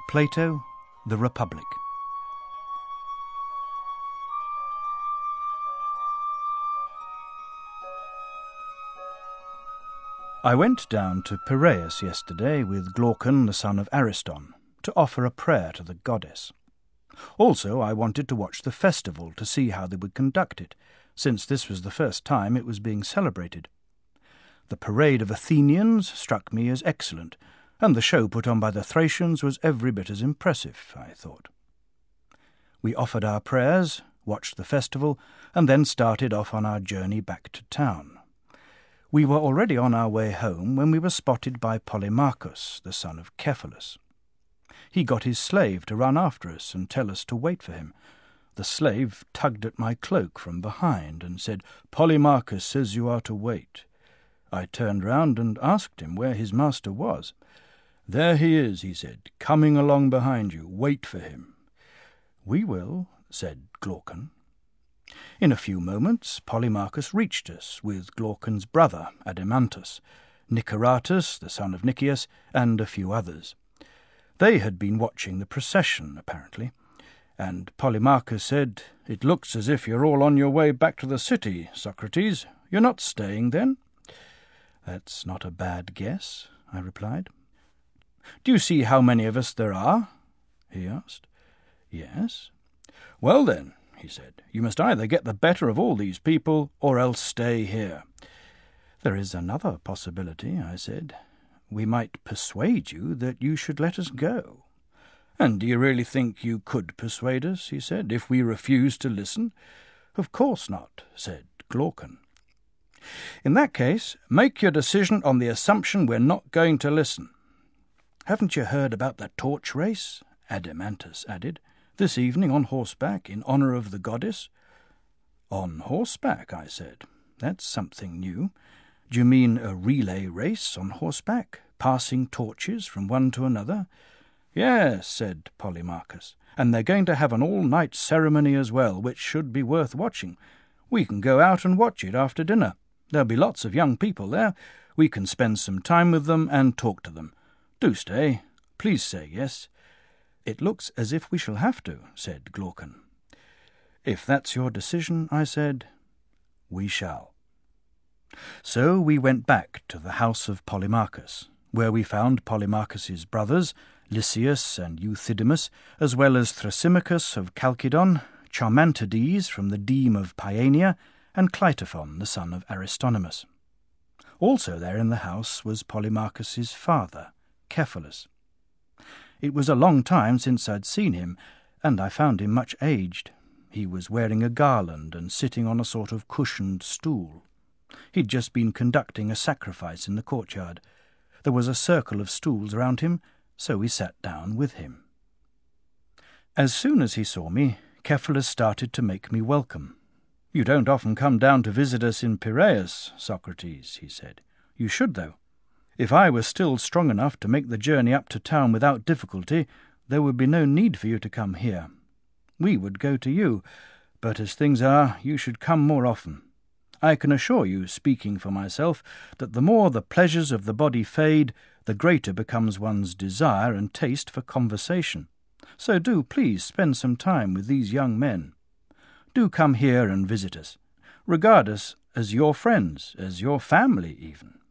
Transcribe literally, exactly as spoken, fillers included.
Plato, The Republic. I went down to Piraeus yesterday with Glaucon, the son of Ariston, to offer a prayer to the goddess. Also, I wanted to watch the festival to see how they would conduct it, since this was the first time it was being celebrated. The parade of Athenians struck me as excellent, and the show put on by the Thracians was every bit as impressive, I thought. We offered our prayers, watched the festival, and then started off on our journey back to town. We were already on our way home when we were spotted by Polemarchus, the son of Cephalus. He got his slave to run after us and tell us to wait for him. The slave tugged at my cloak from behind and said, "Polemarchus says you are to wait." I turned round and asked him where his master was. "There he is," he said, "coming along behind you. Wait for him." "We will," said Glaucon. In a few moments Polemarchus reached us, with Glaucon's brother, Adimantus, Niceratus, the son of Nicias, and a few others. They had been watching the procession, apparently, and Polemarchus said, "It looks as if you're all on your way back to the city, Socrates. You're not staying, then?" "That's not a bad guess," I replied. "Do you see how many of us there are?" he asked. "Yes." "Well, then," he said, "you must either get the better of all these people or else stay here." "There is another possibility," I said. "We might persuade you that you should let us go." "And do you really think you could persuade us," he said, "if we refuse to listen?" "Of course not," said Glaucon. "In that case, make your decision on the assumption we're not going to listen." "Haven't you heard about the torch race?" Adimantus added. "This evening on horseback, in honour of the goddess." "On horseback?" I said. "That's something new. Do you mean a relay race on horseback, passing torches from one to another?" "Yes," said Polemarchus, "and they're going to have an all-night ceremony as well, which should be worth watching. We can go out and watch it after dinner. There'll be lots of young people there. We can spend some time with them and talk to them. Do stay. Please say yes." "It looks as if we shall have to," said Glaucon. "If that's your decision," I said, "we shall." So we went back to the house of Polemarchus, where we found Polemarchus's brothers, Lysias and Euthydemus, as well as Thrasymachus of Chalcedon, Charmantides from the deme of Paeania, and Cleitophon, the son of Aristonymus. Also there in the house was Polemarchus's father, Cephalus. It was a long time since I'd seen him, and I found him much aged. He was wearing a garland and sitting on a sort of cushioned stool. He'd just been conducting a sacrifice in the courtyard. There was a circle of stools around him, so we sat down with him. As soon as he saw me, Cephalus started to make me welcome. "You don't often come down to visit us in Piraeus, Socrates," he said. "You should, though. If I were still strong enough to make the journey up to town without difficulty, there would be no need for you to come here. We would go to you, but as things are, you should come more often. I can assure you, speaking for myself, that the more the pleasures of the body fade, the greater becomes one's desire and taste for conversation. So do please spend some time with these young men. Do come here and visit us. Regard us as your friends, as your family even."